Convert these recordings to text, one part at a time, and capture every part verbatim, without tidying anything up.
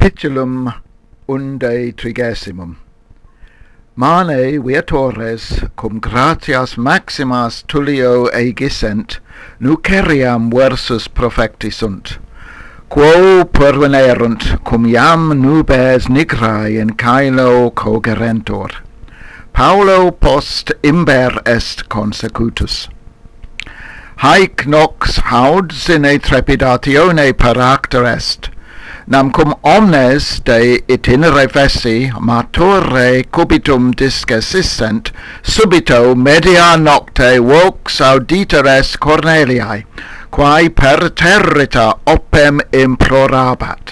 Capitulum unde trigesimum. Mane viatores cum gratias maximas Tullio egisent nuceriam versus profecti sunt, quo pervenerunt cum iam nubes nigrae in caelo cogerentur. Paulo post imber est consecutus. Haec nox haud sine trepidatione paracter est, nam cum omnes de itinere fessi mature cubitum discessissent, subito media nocte vox auditer est Corneliae, quae per territa opem implorabat.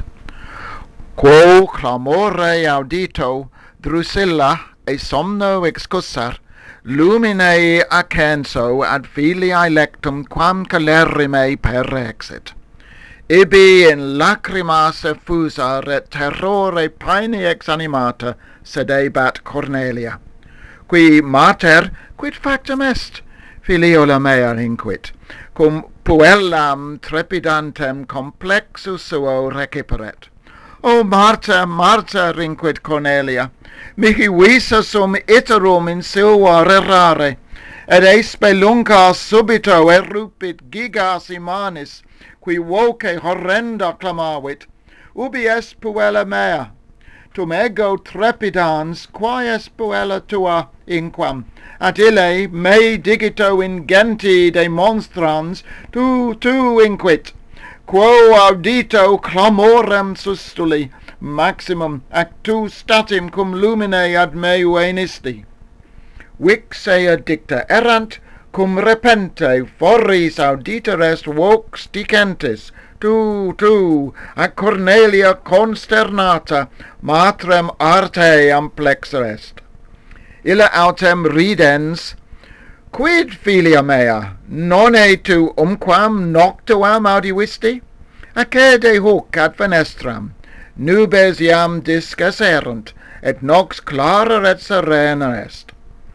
Quo clamore audito Drusilla e somno excusar, lumine accenso ad filiae lectum quam calerrime perexit. Ibi in lacrimas effusar et terrore paeni exanimata sedebat Cornelia, qui mater quid factum est, filiola mea inquit, cum puellam trepidantem complexus suo reciperet. O Marta, Marta, inquit Cornelia, mihi visa sum iterum in silva errare, et es spelunca subito erupit gigas imanis, qui voce horrenda clamavit, ubi est puella mea? Tum ego trepidans, quae est puella tua inquam? At ille me digito ingenti demonstrans, tu, tu inquit, quo audito clamorem sustuli, maximum ac tu statim cum lumine ad me venisti. Vix ea dicta erant, cum repente foris auditer est vox dicentis, tu, tu, ac Cornelia consternata, matrem arte amplexer est. Illa autem ridens, quid filia mea, nonne tu umquam noctuam audivisti? Accede huc ad fenestram, nubes iam discesserunt, et nox clara et serena est.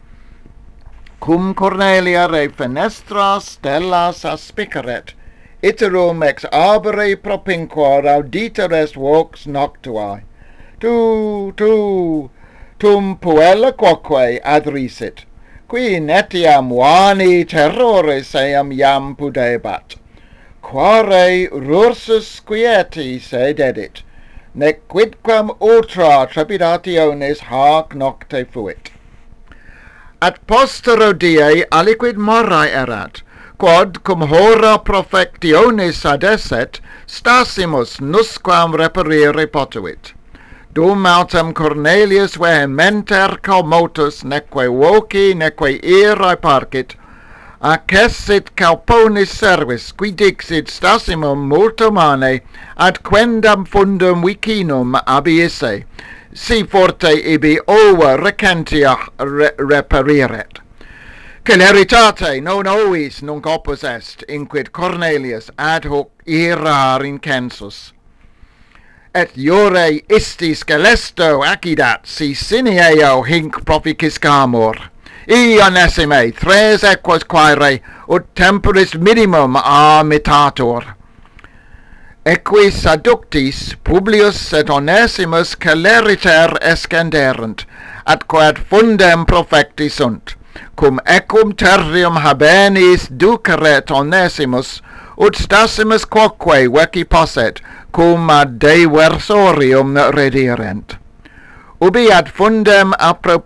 Cum Cornelia re fenestra stellas aspiceret, iterum ex arbore propinquor auditer est vox noctuae. Tu, tu, tum puella quoque adrisit, qui netiam vani terrores eam iam pudebat. Quare rursus quieti se dedit, nec quidquam ultra trepidationis hac nocte fuit. At postero die aliquid morae erat, quod cum hora profectionis adesset, stasimus nusquam reperire potuit. Dum autem Cornelius vehementer commotus neque voci neque irae parcit, accessit calponis servis, qui dixit stasimum multo mane ad quendam fundum vicinum abiisse, si forte ibi ova recentia re reperiret. Celeritate non ovis nunc opus est, inquit Cornelius ad hoc irar incensus. Et iure istis celesto accidat si sine eo hinc proficiscamur. Ionesime, tres equos quaere, ut temporis minimum amitatur. Equis adductis Publius et Onesimus celeriter escenderunt, atque ad fundem profecti sunt, cum ecum terrium habenis duceret Onesimus, ut stasimus quoque veci posset, cum ad diversorium redirent. Ubi ad fundem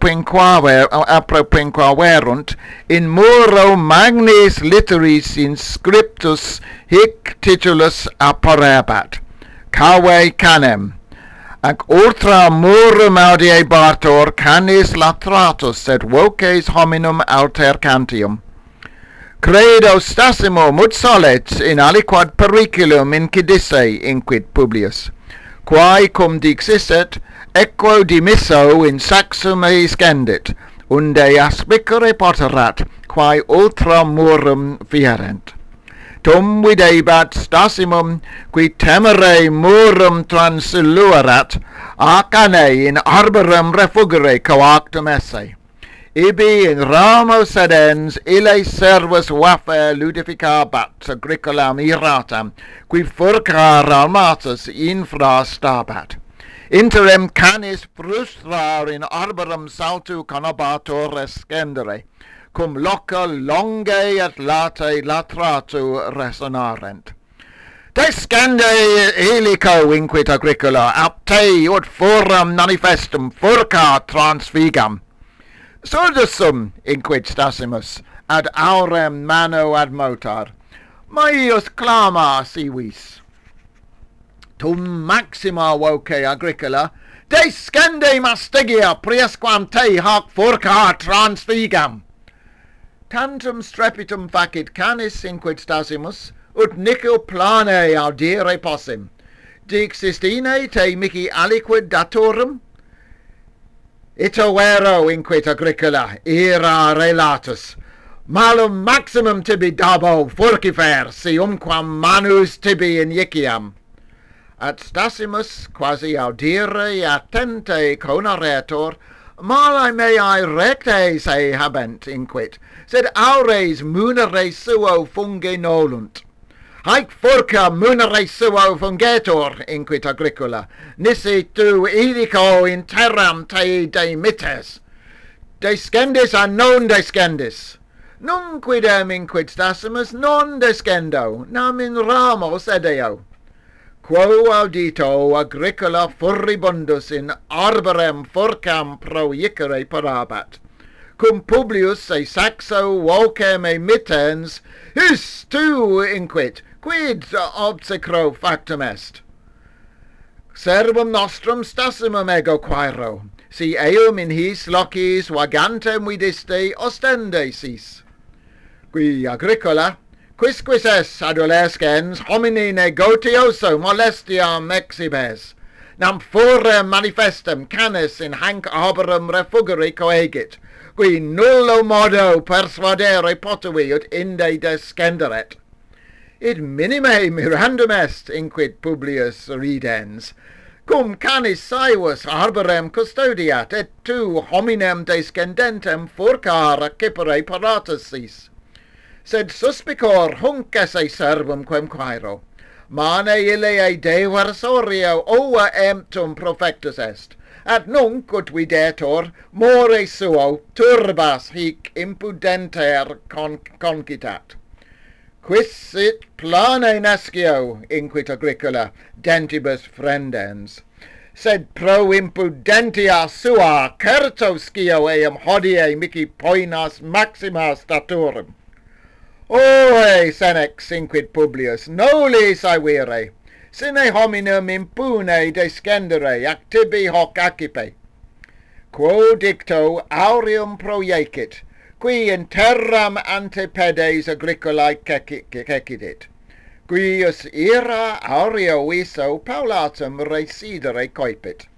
appropinquaverunt, in muro magnis litteris inscriptus hic titulus apparebat, cave canem, ac ultra murum audiebatur canis latratus et voces hominum altercantium. Credo stasimum ut solet in aliquad periculum incidisse, inquit Publius, quae cum dixisset, equo dimisso in saxum scendit, unde aspicere poterat, quae ultra murum fierent. Tum videbat stasimum, qui temere murum transiluerat, acane in arborum refugere coactum esse. Ibi in ramo sedens ille servus vafe ludificabat agricolam iratam, qui furcar armatus infra stabat. Interim canis frustrar in arborum saltu conobatur escendere, cum loca longe et late latratu resonarent. Descende helico inquit Agricola, apte ut forum manifestum furca transfigam. Surdusum, inquit Stasimus, ad aurem mano ad motar, maius clama sivis. Tum maxima voce Agricola, descende mastigia priesquam te hoc furca transfigam. Tantum strepitum facit canis, inquit Stasimus, ut nihil plane audire possim. Dixistine te mihi aliquid datorum? Ito vero, inquit Agricola, ira relatus. Malum maximum tibi dabo furcifer, si umquam manus tibi injiciam. At Stasimus quasi audire attente conaretur, mali meae recte se habent, inquit, sed aures munere suo fungi nolunt. Haec furca munere suo fungetur, inquit Agricola, nisi tu idico in terram te demites. Descendis a non descendis. Nunc quidem, inquit Stasimus, non descendo, nam in ramo sedeo. Quo audito Agricola furibundus in arborem furcam projicere parabat, cum Publius a Saxo vocem emittens, his tu, inquit, quid obsecro factum est? Servum nostrum Stasimum ego quaero, si eum in his locis vagantem vidiste ostende sis. Qui Agricola, quisquis es adolescens homini negotioso molestiam exhibes, nam furem manifestum canis in hanc arborum refugere coegit, qui nullo modo persuadere potui ut inde descenderet. Id minime mirandum est, inquit Publius ridens, cum canis saevus arborem custodiat, et tu hominem descendentem furcar accipere paratus sis. Sed suspicor hunc esse servum quem quaero, mane ille deversorio ova emptum profectus est, at nunc ut videtur more suo turbas hic impudenter con concitat. Quis sit plane nescio, inquit Agricola, dentibus frendens, sed pro impudentia sua certo scio eum hodie mihi poinas maxima staturum. Oe, senex, inquit Publius, noli saevire, sine hominum impune descendere, ac tibi hoc accipe. Quo dicto aureum projecit, qui in terram antepedes Agricolae cecidit, quius ira aureo viso paulatum residere coipit.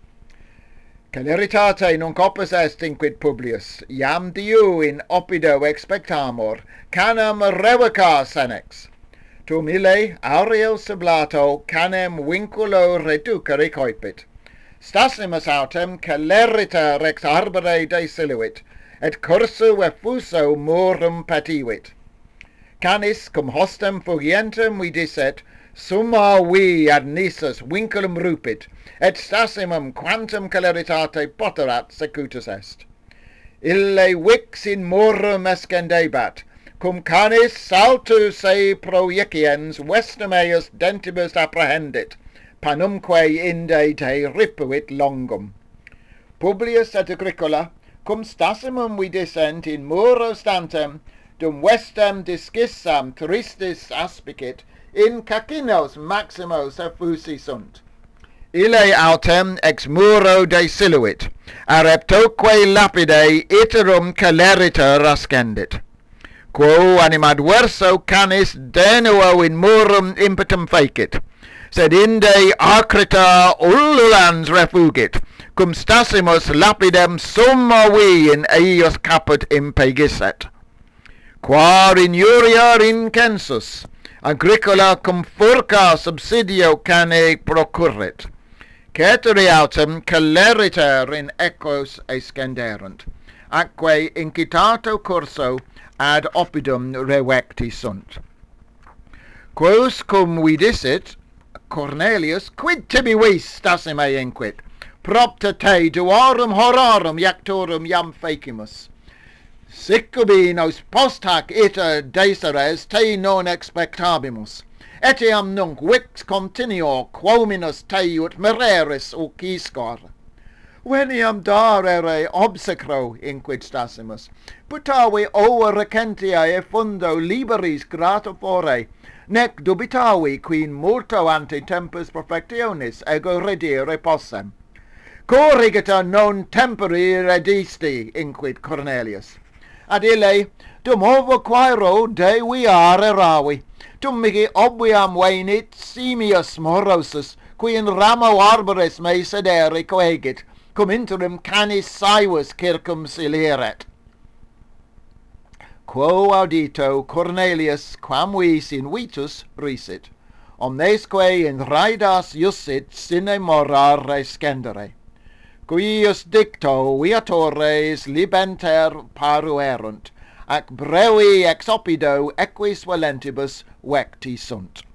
Celeritate nunc opus est, inquit Publius, iam diu in opido expectamur, canem revoca senex. Tum ille aureo sublato canem vinculo reducere coipit. Stasimus autem celerita rex arbore desiluit, et cursu effuso murum pativit. Canis cum hostem fugientem vidisset, summa vi ad nisus vinculum rupit, et Stasimum quantum celeritate poterat secutus est. Ille vix in murum escendebat, cum canis saltus se projiciens vestem eius dentibus apprehendit, panumque inde te ripuit longum. Publius et Agricola, cum Stasimum vidissent in muro stantem, dum vestem discissam tristis aspicit, in cacinos maximos effusi sunt. Ille autem ex muro desiluit, areptoque lapide iterum celeriter ascendit. Quo animad verso canis denuo in murum impetum fecit, sed inde acrita ululans refugit, cum Stasimus lapidem summa vi in eius caput impegisset. Quar injuria incensus, Agricola cum furca subsidio cane procurrit, ceteri autem celeriter in equos escenderunt, atque incitato curso ad oppidum revecti sunt. Quos cum vidissit Cornelius, quid tibi vis Stasime inquit, propter te duorum hororum iactorum iam fecimus. Sicubi nos post hac ita deseres te non expectabimus, etiam nunc vix continuo quominus te ut mereris uciscor. Veniam darere obsecro, inquid stasimus, putavi ova recentiae fundo liberis grata fore, nec dubitavi quin multo ante tempus perfectionis ego redire possem. Corrigita non tempori redisti, inquid Cornelius. Ad ille, dum ovo quaero de viare eravi, dum mihi obviam venit simius morosus, qui in ramo arboris me sedere coegit, cum interim canis saevus circum sileret. Quo audito Cornelius quam vis in vitus risit, omnesque in raidas iussit sine mora rescendere. Cuius dicto viatores libenter paruerunt, ac brevi ex oppido equis valentibus vecti sunt.